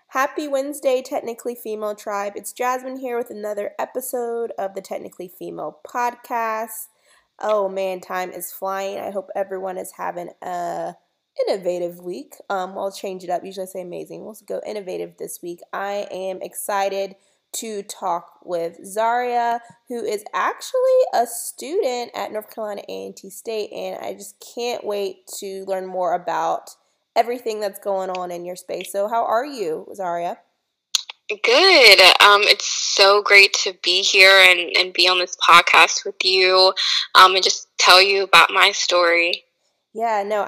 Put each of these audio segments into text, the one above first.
Happy Wednesday, Technically Female Tribe. It's Jasmine here with another episode of the Technically Female podcast. Oh man, time is flying. I hope everyone is having a innovative week. I'll change it up. Usually I say amazing. We'll go innovative this week. I am excited to talk with Zaria, who is actually a student at North Carolina A&T State, and I just can't wait to learn more about everything that's going on in your space. So how are you, Zaria? Good. It's so great to be here and be on this podcast with you, and just tell you about my story. Yeah, no,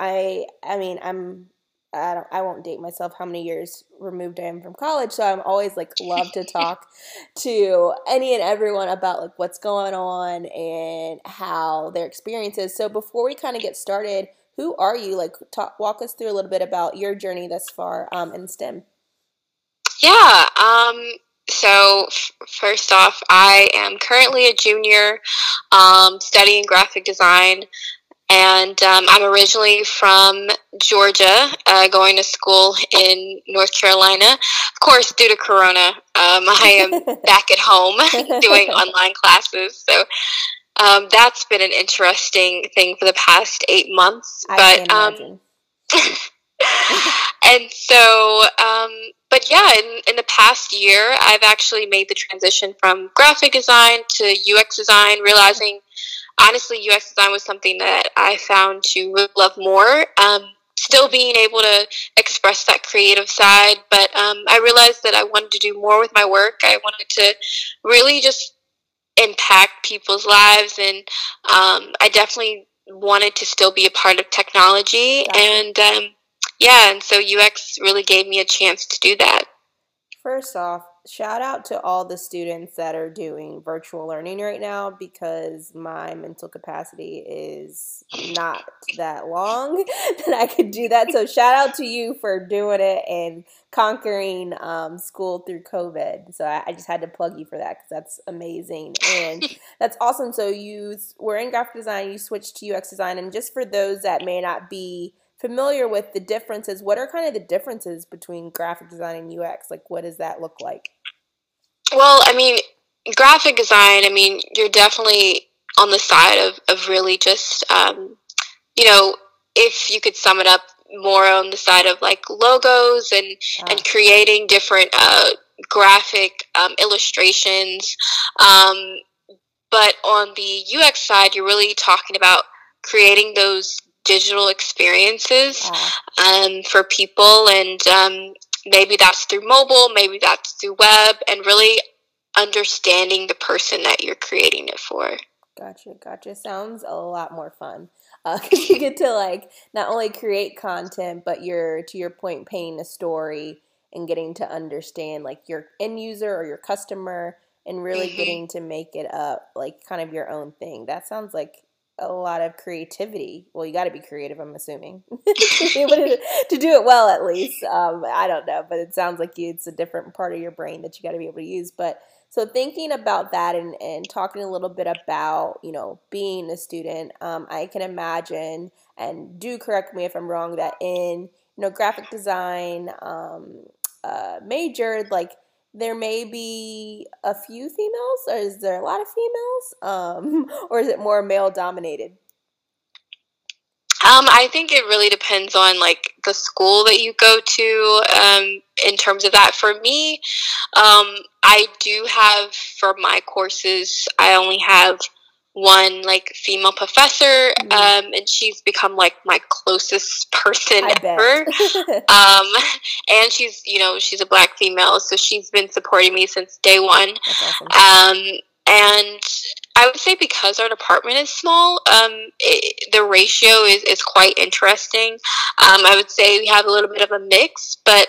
I won't date myself how many years removed I am from college, so I'm always love to talk to any and everyone about what's going on and how their experience is. So before we kind of get started, who are you? Walk us through a little bit about your journey thus far in STEM. Yeah. So first off, I am currently a junior, studying graphic design. And I'm originally from Georgia, going to school in North Carolina. Of course, due to Corona, I am back at home doing online classes. So that's been an interesting thing for the past 8 months. I can imagine. And so, but yeah, in the past year, I've actually made the transition from graphic design to UX design, realizing honestly, UX design was something that I found to really love more. Still being able to express that creative side, but I realized that I wanted to do more with my work. I wanted to really just impact people's lives, and I definitely wanted to still be a part of technology. And and so UX really gave me a chance to do that. First off, shout out to all the students that are doing virtual learning right now, because my mental capacity is not that long that I could do that. So shout out to you for doing it and conquering school through COVID. So I just had to plug you for that because that's amazing and that's awesome. So you were in graphic design, you switched to UX design, and just for those that may not be familiar with the differences, what are kind of the differences between graphic design and UX? What does that look like? Well, I mean, graphic design, I mean, you're definitely on the side of really just, if you could sum it up more on the side of logos and creating different graphic illustrations. But on the UX side, you're really talking about creating those digital experiences for people, and maybe that's through mobile, maybe that's through web, and really understanding the person that you're creating it for. Gotcha. Sounds a lot more fun because you get to not only create content, but you're, to your point, painting a story and getting to understand your end user or your customer and really getting to make it up kind of your own thing. That sounds like a lot of creativity. Well, you got to be creative, I'm assuming, to be able to do it well, at least. I don't know, but it sounds like it's a different part of your brain that you got to be able to use. But so thinking about that and talking a little bit about, being a student, I can imagine, and do correct me if I'm wrong, that in, graphic design major, there may be a few females, or is there a lot of females, or is it more male dominated? I think it really depends on the school that you go to. In terms of that, for me, I do have, for my courses, I only have one female professor, and she's become my closest person ever. And she's a Black female, so she's been supporting me since day one. That's awesome. And I would say because our department is small, the ratio is quite interesting. I would say we have a little bit of a mix, but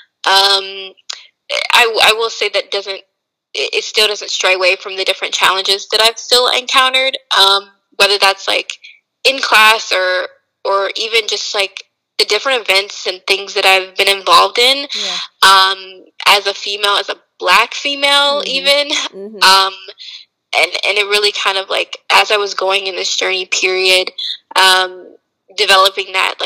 I will say that it still doesn't stray away from the different challenges that I've still encountered, whether that's in class or even just the different events and things that I've been involved in, as a female, as a Black female, even. And it really kind of as I was going in this journey period, developing that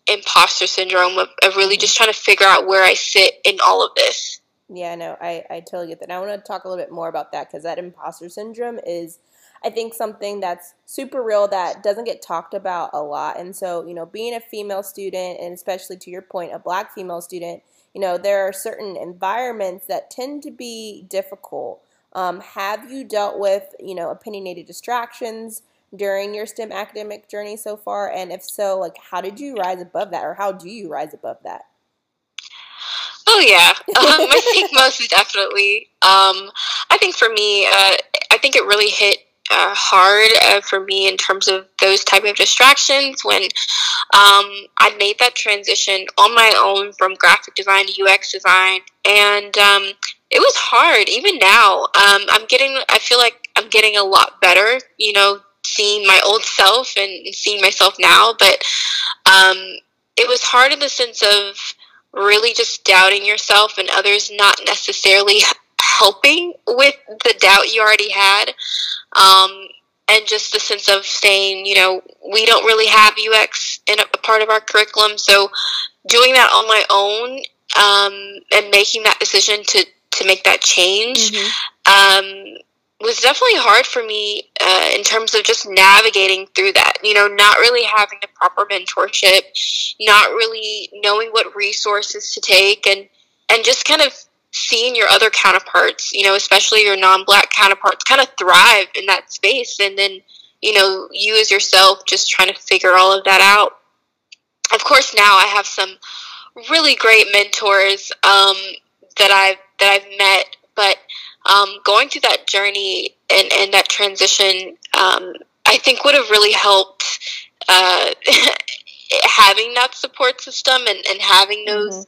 imposter syndrome of really just trying to figure out where I sit in all of this. Yeah, no, I totally get that. And I want to talk a little bit more about that because that imposter syndrome is, I think, something that's super real that doesn't get talked about a lot. And so, being a female student, and especially to your point, a Black female student, there are certain environments that tend to be difficult. Have you dealt with, opinionated distractions during your STEM academic journey so far? And if so, like, how did you rise above that, or how do you rise above that? Oh yeah, I think most definitely. I think for me, I think it really hit hard for me in terms of those type of distractions when I made that transition on my own from graphic design to UX design, and it was hard. Even now, I feel like I'm getting a lot better. Seeing my old self and seeing myself now, but it was hard in the sense of really just doubting yourself and others not necessarily helping with the doubt you already had. And just the sense of saying, we don't really have UX in a part of our curriculum. So doing that on my own, and making that decision to make that change, was definitely hard for me, in terms of just navigating through that, not really having the proper mentorship, not really knowing what resources to take, and just kind of seeing your other counterparts, especially your non-Black counterparts, kind of thrive in that space. And then, you as yourself just trying to figure all of that out. Of course, now I have some really great mentors, that I've met, but going through that journey and that transition, I think would have really helped, having that support system and having those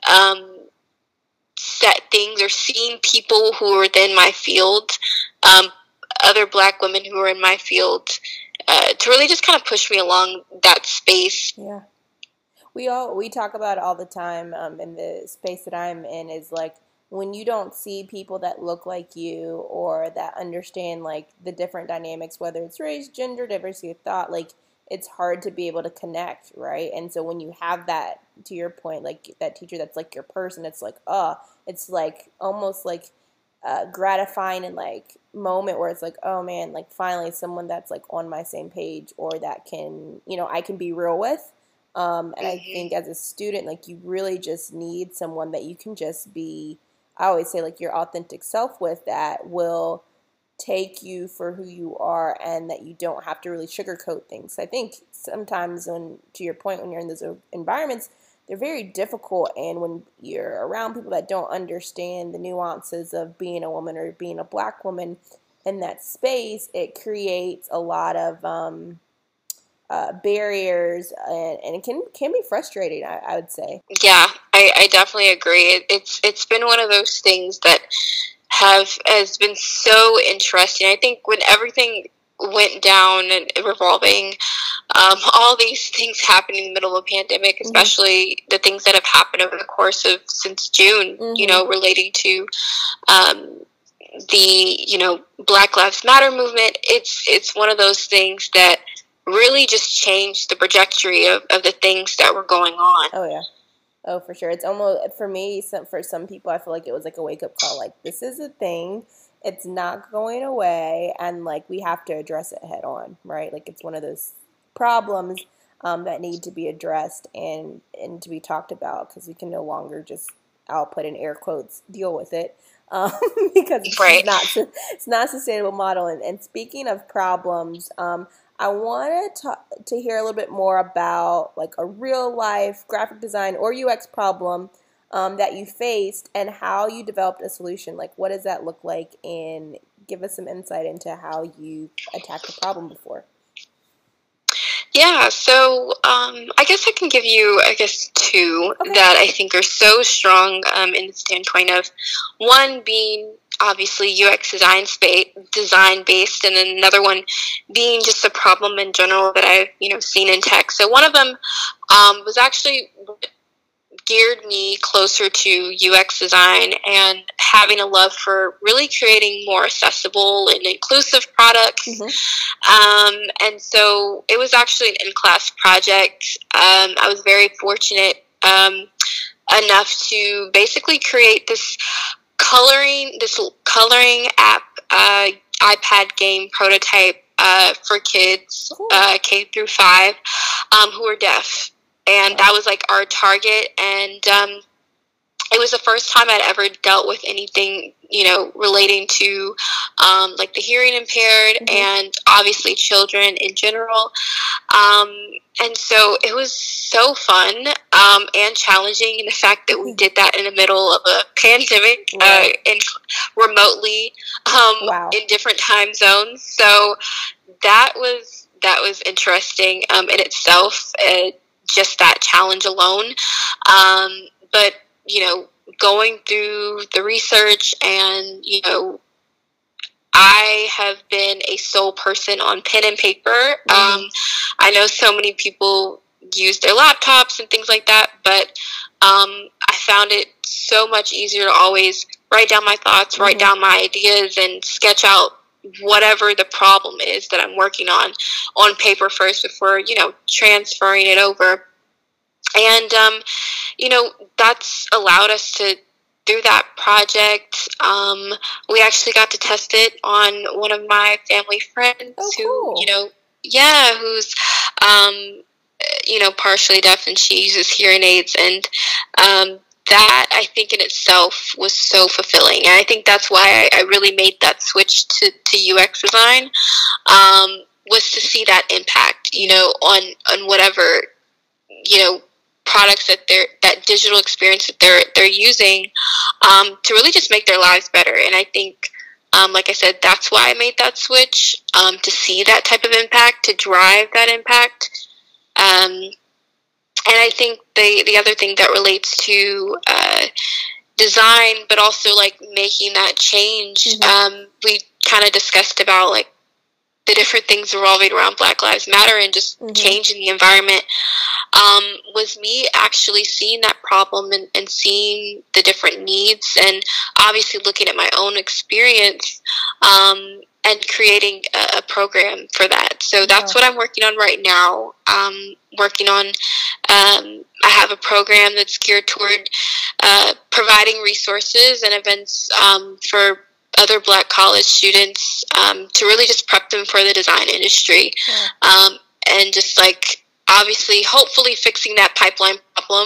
set things, or seeing people who are within my field, other Black women who are in my field, to really just kind of push me along that space. Yeah. We talk about it all the time, in the space that I'm in, is like, when you don't see people that look like you or that understand like the different dynamics, whether it's race, gender, diversity of thought, like it's hard to be able to connect, right? And so when you have that, to your point, like that teacher that's like your person, it's like, it's like almost like gratifying and like moment where it's like, oh man, like finally someone that's like on my same page, or that can, I can be real with. And I think as a student, like you really just need someone that you can just be, I always say, like your authentic self with, that will take you for who you are, and that you don't have to really sugarcoat things. I think sometimes to your point, when you're in those environments, they're very difficult. And when you're around people that don't understand the nuances of being a woman or being a Black woman in that space, it creates a lot of barriers, and it can be frustrating, I would say. Yeah, I definitely agree. It's been one of those things that has been so interesting. I think when everything went down and revolving, all these things happening in the middle of a pandemic, especially the things that have happened over the course of since June, relating to the Black Lives Matter movement. It's one of those things that really just changed the trajectory of the things that were going on. Oh yeah. Oh, for sure. It's almost, for me, for some people, I feel like it was like a wake-up call. Like, this is a thing. It's not going away. And, like, we have to address it head on, right? Like, it's one of those problems that need to be addressed and to be talked about, because we can no longer just, I'll put in air quotes, deal with it. Because it's not a sustainable model. And speaking of problems, I wanted to hear a little bit more about like a real life graphic design or UX problem that you faced, and how you developed a solution. Like, what does that look like? And give us some insight into how you attacked the problem before. Yeah, so I guess I can give you, two that I think are so strong in the standpoint of one being obviously UX design based, and then another one being just a problem in general that I've seen in tech. So one of them was actually geared me closer to UX design and having a love for really creating more accessible and inclusive products. And so it was actually an in-class project. I was very fortunate enough to basically create this coloring app, iPad game prototype for kids K through 5 who are deaf, and that was like our target. And it was the first time I'd ever dealt with anything, relating to like the hearing impaired and obviously children in general. And so it was so fun and challenging in the fact that we did that in the middle of a pandemic and remotely in different time zones. So that was interesting in itself, just that challenge alone. But going through the research and, I have been a sole person on pen and paper. I know so many people use their laptops and things like that, but I found it so much easier to always write down my thoughts, write down my ideas, and sketch out whatever the problem is that I'm working on paper first before, transferring it over. And, that's allowed us to, through that project, we actually got to test it on one of my family friends who, who's, partially deaf, and she uses hearing aids. And that, I think, in itself was so fulfilling. And I think that's why I really made that switch to UX design, was to see that impact, on whatever, products that digital experience that they're using, to really just make their lives better. And I think, like I said, that's why I made that switch, to see that type of impact, to drive that impact. And I think the other thing that relates to design, but also like making that change, we kind of discussed about like the different things revolving around Black Lives Matter and just changing the environment, was me actually seeing that problem and seeing the different needs, and obviously looking at my own experience, and creating a program for that. So that's what I'm working on right now. Working on, I have a program that's geared toward providing resources and events for other Black college students, to really just prep them for the design industry, and just like obviously hopefully fixing that pipeline problem,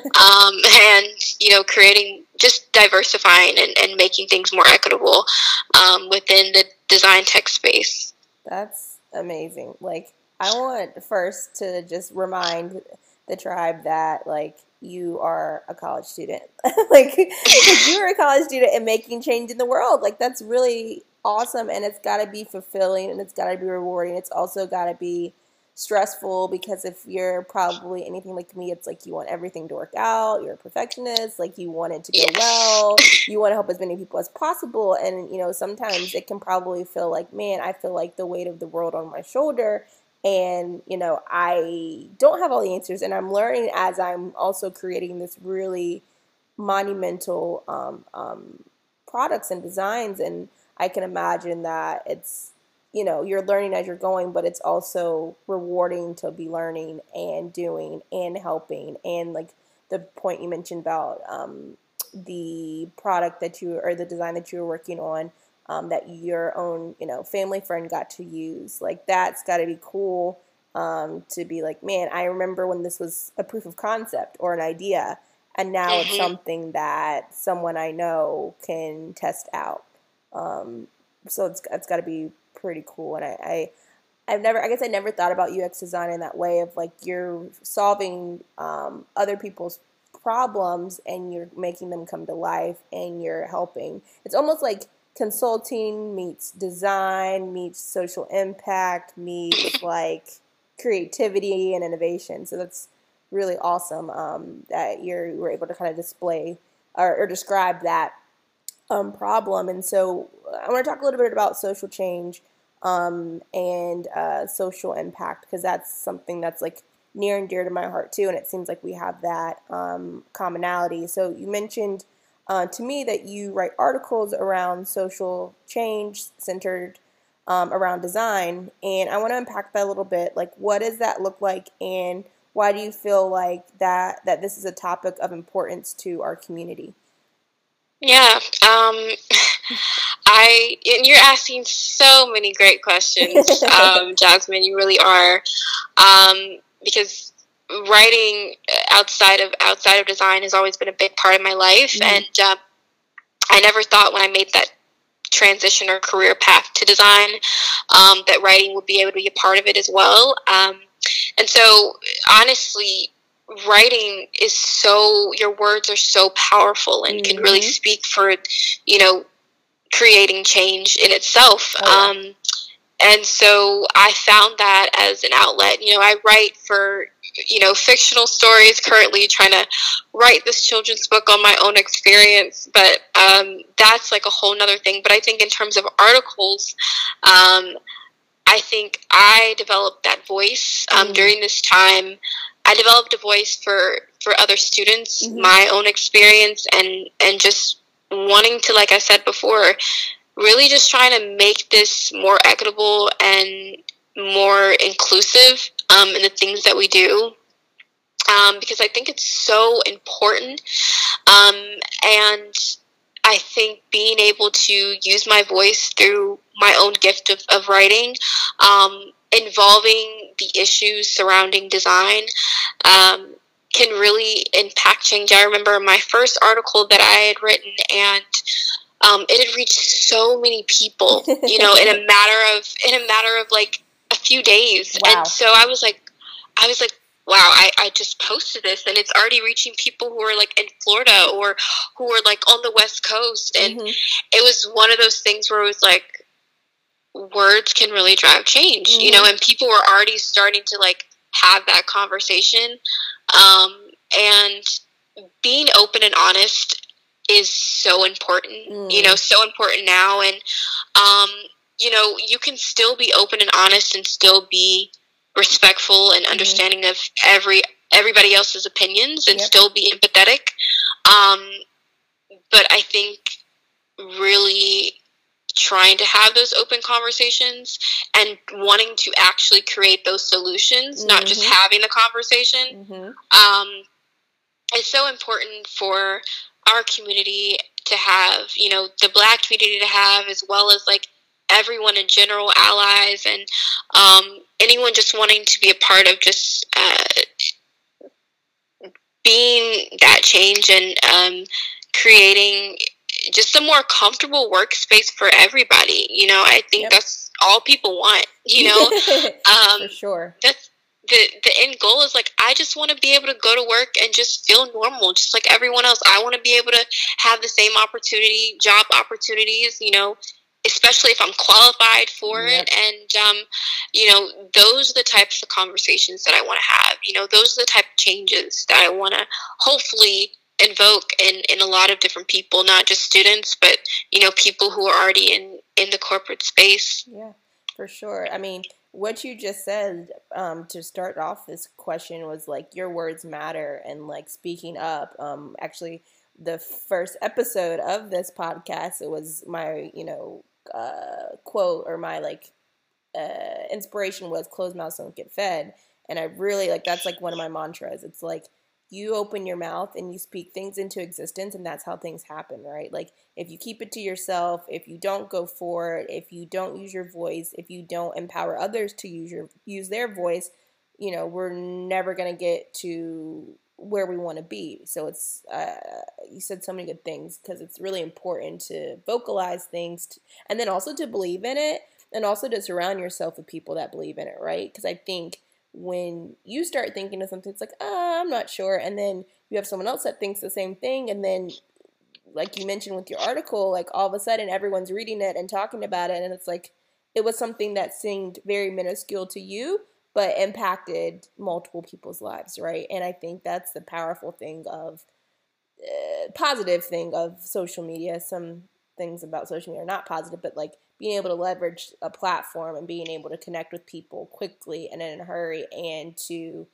and creating, just diversifying and making things more equitable within the design tech space. That's amazing. Like, I want first to just remind the tribe that like you are a college student. like you're a college student and making change in the world. Like, that's really awesome, and it's got to be fulfilling, and it's got to be rewarding. It's also got to be stressful, because if you're probably anything like me, it's like you want everything to work out. You're a perfectionist. Like, you want it to go well. You want to help as many people as possible. And, sometimes it can probably feel like, man, I feel like the weight of the world on my shoulder. And, I don't have all the answers, and I'm learning as I'm also creating this really monumental products and designs. And I can imagine that it's, you're learning as you're going, but it's also rewarding to be learning and doing and helping. And like the point you mentioned about the product or the design that you were working on, that your own, family friend got to use, like that's got to be cool, to be like, man, I remember when this was a proof of concept or an idea, and now it's something that someone I know can test out. So it's got to be pretty cool. And I guess I never thought about UX design in that way of like you're solving other people's problems and you're making them come to life and you're helping. It's almost like consulting meets design meets social impact meets like creativity and innovation. So that's really awesome, that you were able to kind of display or describe that problem. And so I want to talk a little bit about social change and social impact, because that's something that's like near and dear to my heart too, and it seems like we have that commonality. So you mentioned to me that you write articles around social change centered around design, and I want to unpack that a little bit. Like, what does that look like, and why do you feel like that this is a topic of importance to our community? Yeah. And you're asking so many great questions, Jasmine. You really are, because writing outside of design has always been a big part of my life, and I never thought when I made that transition or career path to design that writing would be able to be a part of it as well. And so, honestly, writing is your words are so powerful and can really speak for, creating change in itself. Oh, yeah. And so I found that as an outlet. I write for, fictional stories, currently trying to write this children's book on my own experience, but that's like a whole nother thing. But I think in terms of articles, I think I developed that voice during this time. I developed a voice for other students, my own experience, and just wanting to, like I said before, really just trying to make this more equitable and more inclusive in the things that we do, because I think it's so important. And I think being able to use my voice through my own gift of writing, involving the issues surrounding design, can really impact change. I remember my first article that I had written, and it had reached so many people, in a matter of like a few days. Wow. And so I was like, wow, I just posted this and it's already reaching people who are like in Florida or who are like on the West Coast. And it was one of those things where it was like, words can really drive change, and people were already starting to like have that conversation. And being open and honest is so important, so important now. And, you can still be open and honest and still be respectful and understanding of everybody else's opinions and still be empathetic. But I think really trying to have those open conversations and wanting to actually create those solutions, not just having the conversation, is so important for our community to have, the Black community to have, as well as like everyone in general, allies, and anyone just wanting to be a part of just being that change and creating just a more comfortable workspace for everybody. I think that's all people want, For sure. That's the end goal is like, I just want to be able to go to work and just feel normal, just like everyone else. I want to be able to have the same job opportunities, especially if I'm qualified for it. And, those are the types of conversations that I want to have. Those are the type of changes that I want to hopefully invoke in a lot of different people, not just students, but, people who are already in the corporate space. Yeah, for sure. I mean, what you just said to start off this question was like, your words matter, and like speaking up. Actually, the first episode of this podcast, it was my, quote, or my like inspiration was closed mouths don't get fed. And I really like, that's like one of my mantras. It's like, you open your mouth and you speak things into existence, and that's how things happen, right? Like, if you keep it to yourself, if you don't go for it, if you don't use your voice, if you don't empower others to use their voice, we're never going to get to where we want to be. So it's, you said so many good things, because it's really important to vocalize things and then also to believe in it, and also to surround yourself with people that believe in it, right? Because I think when you start thinking of something, it's like, I'm not sure. And then you have someone else that thinks the same thing. And then, like you mentioned with your article, like all of a sudden everyone's reading it and talking about it. And it's like, it was something that seemed very minuscule to you, but impacted multiple people's lives, right? And I think that's the powerful thing of, positive thing of social media. Some things about social media are not positive, but like being able to leverage a platform and being able to connect with people quickly and in a hurry, and to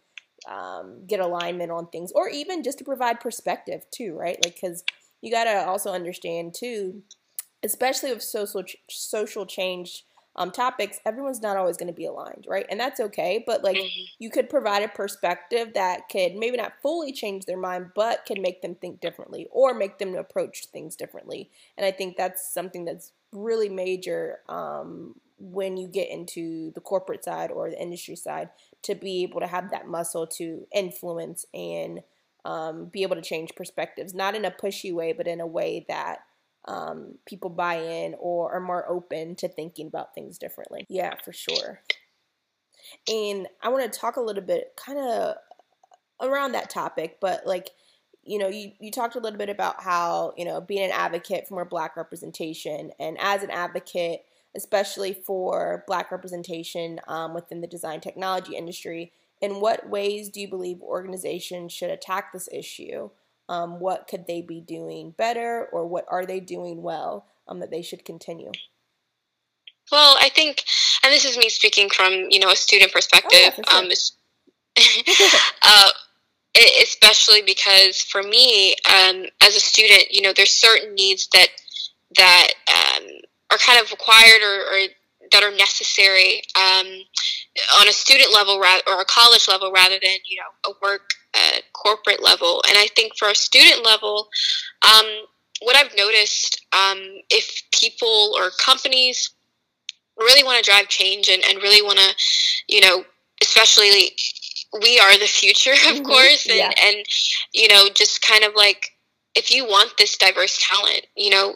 get alignment on things, or even just to provide perspective too, right? Like, because you got to also understand too, especially with social change topics, everyone's not always going to be aligned, right? And that's okay. But like, you could provide a perspective that could maybe not fully change their mind, but can make them think differently or make them approach things differently. And I think that's something that's really major when you get into the corporate side or the industry side, to be able to have that muscle to influence and be able to change perspectives, not in a pushy way, but in a way that people buy in or are more open to thinking about things differently. Yeah, for sure. And I want to talk a little bit kind of around that topic, but like, you talked a little bit about how, being an advocate for more Black representation, and as an advocate, especially for Black representation within the design technology industry, in what ways do you believe organizations should attack this issue? What could they be doing better, or what are they doing well that they should continue? Well, I think, and this is me speaking from, a student perspective, Oh, yeah, especially because for me, as a student, there's certain needs that are kind of required or that are necessary on a student level or a college level rather than a work corporate level. And I think for a student level, what I've noticed, if people or companies really want to drive change and really want to, especially we are the future, of course, and just kind of like, if you want this diverse talent,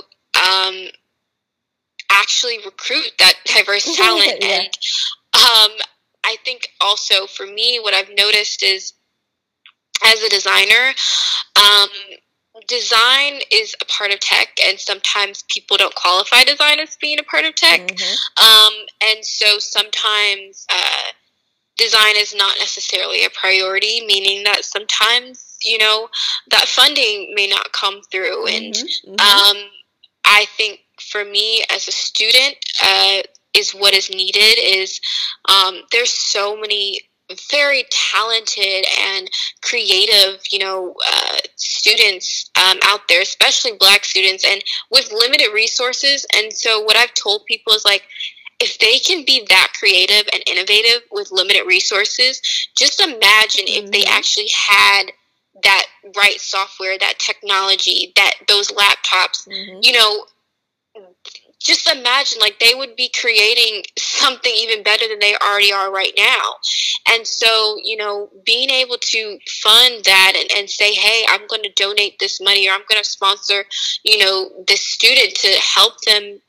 actually recruit that diverse talent. Yeah. And I think also for me, what I've noticed is, as a designer, design is a part of tech, and sometimes people don't qualify design as being a part of tech. And so sometimes design is not necessarily a priority, meaning that sometimes, that funding may not come through. And I think for me as a student, is what is needed is there's so many very talented and creative, students out there, especially Black students, and with limited resources. And so what I've told people is like, if they can be that creative and innovative with limited resources, just imagine if they actually had that right software, that technology, those laptops, just imagine, like, they would be creating something even better than they already are right now. And so, being able to fund that and say, hey, I'm going to donate this money, or I'm going to sponsor, this student to help them,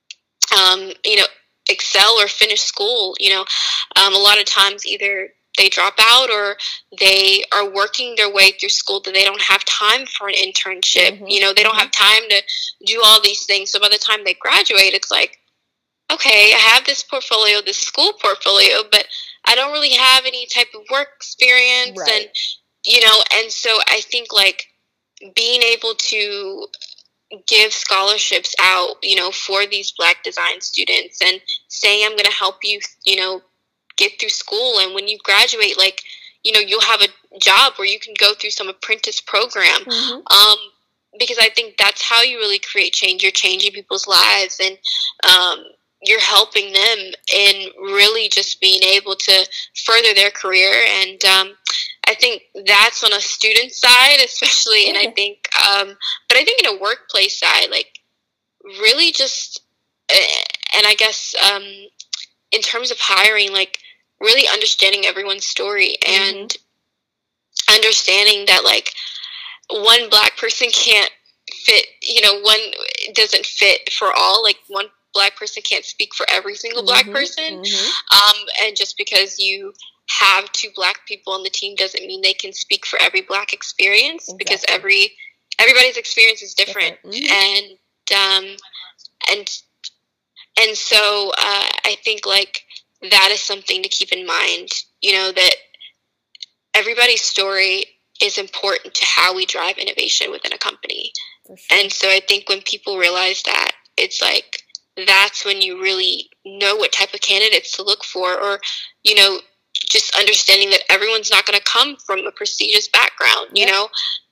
excel or finish school. A lot of times either they drop out or they are working their way through school that they don't have time for an internship. They don't have time to do all these things. So by the time they graduate, it's like, okay, I have this portfolio, this school portfolio, but I don't really have any type of work experience. Right. And so I think like being able to give scholarships out, for these Black design students and saying, I'm going to help you, get through school. And when you graduate, like, you'll have a job where you can go through some apprentice program. Because I think that's how you really create change. You're changing people's lives, and you're helping them in really just being able to further their career. And I think that's on a student side, especially. And I think, but I think in a workplace side, like, really just, and I guess in terms of hiring, like, really understanding everyone's story and understanding that, like, one Black person can't fit, one doesn't fit for all. Like, one Black person can't speak for every single Black person. And just because you have two Black people on the team doesn't mean they can speak for every Black experience, because everybody's experience is different. And so I think, like, that is something to keep in mind, that everybody's story is important to how we drive innovation within a company. Sure. And so I think when people realize that, it's like, that's when you really know what type of candidates to look for, or, just understanding that everyone's not going to come from a prestigious background, you know?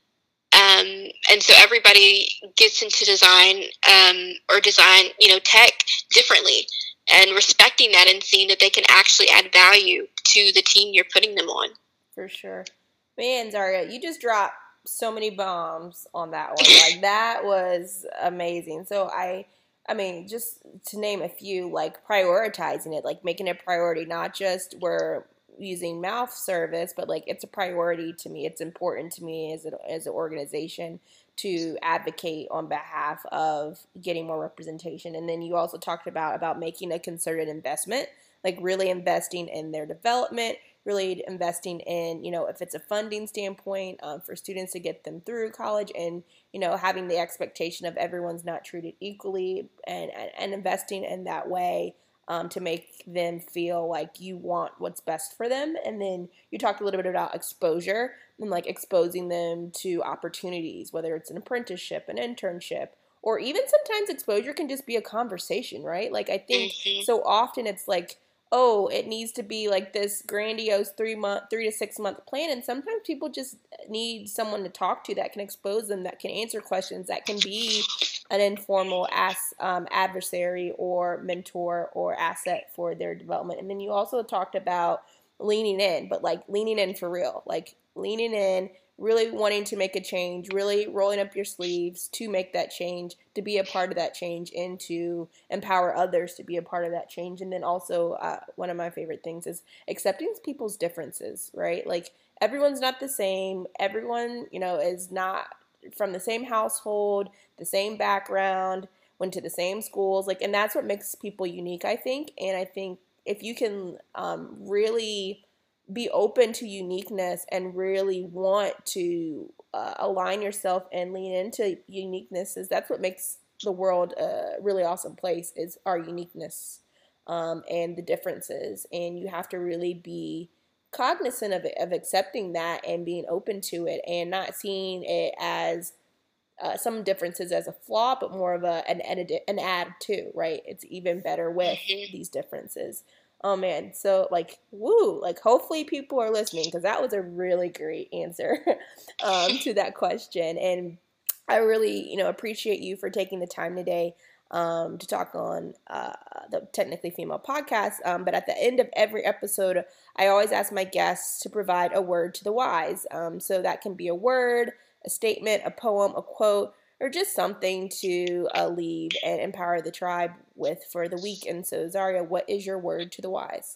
And so everybody gets into design, or design, tech differently, and respecting that and seeing that they can actually add value to the team you're putting them on. For sure. Man, Zaria, you just dropped so many bombs on that one. Like, that was amazing. So I mean, just to name a few, like prioritizing it, like making it a priority, not just we're using mouth service, but like it's a priority to me. It's important to me as an organization to advocate on behalf of getting more representation. And then you also talked about making a concerted investment, like really investing in their development, really investing in, if it's a funding standpoint, for students to get them through college, and, having the expectation of everyone's not treated equally, and investing in that way, to make them feel like you want what's best for them. And then you talked a little bit about exposure and like exposing them to opportunities, whether it's an apprenticeship, an internship, or even sometimes exposure can just be a conversation, right? Like, I think so often it's like, oh, it needs to be like this grandiose 3 to 6 month plan. And sometimes people just need someone to talk to that can expose them, that can answer questions, that can be an informal adversary or mentor or asset for their development. And then you also talked about leaning in, but like leaning in for real, like leaning in, really wanting to make a change, really rolling up your sleeves to make that change, to be a part of that change, and to empower others to be a part of that change. And then also, one of my favorite things is accepting people's differences, right? Like, everyone's not the same. Everyone, is not from the same household, the same background, went to the same schools. Like, and that's what makes people unique, I think. And I think if you can really be open to uniqueness and really want to align yourself and lean into uniquenesses, that's what makes the world a really awesome place, is our uniqueness, and the differences. And you have to really be cognizant of it, of accepting that and being open to it, and not seeing it as some differences as a flaw, but more of an add to, right? It's even better with these differences. Oh man, so like, woo, like hopefully people are listening, because that was a really great answer to that question. And I really, appreciate you for taking the time today to talk on the Technically Female podcast. But at the end of every episode, I always ask my guests to provide a word to the wise. So that can be a word, a statement, a poem, a quote, or just something to leave and empower the tribe with for the week. And so, Zaria, what is your word to the wise?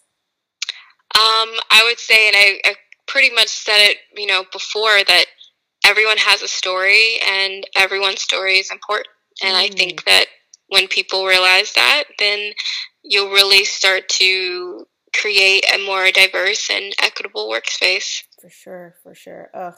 I would say, and I pretty much said it, before, that everyone has a story and everyone's story is important. And I think that when people realize that, then you'll really start to create a more diverse and equitable workspace. For sure, for sure. Ugh.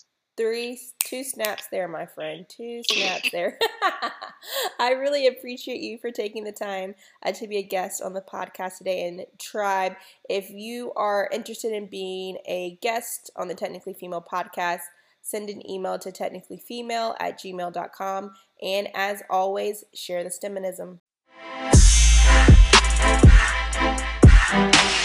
2 snaps there, my friend. 2 snaps there. I really appreciate you for taking the time to be a guest on the podcast today. And Tribe, if you are interested in being a guest on the Technically Female podcast, send an email to technicallyfemale@gmail.com. And as always, share the STEMinism.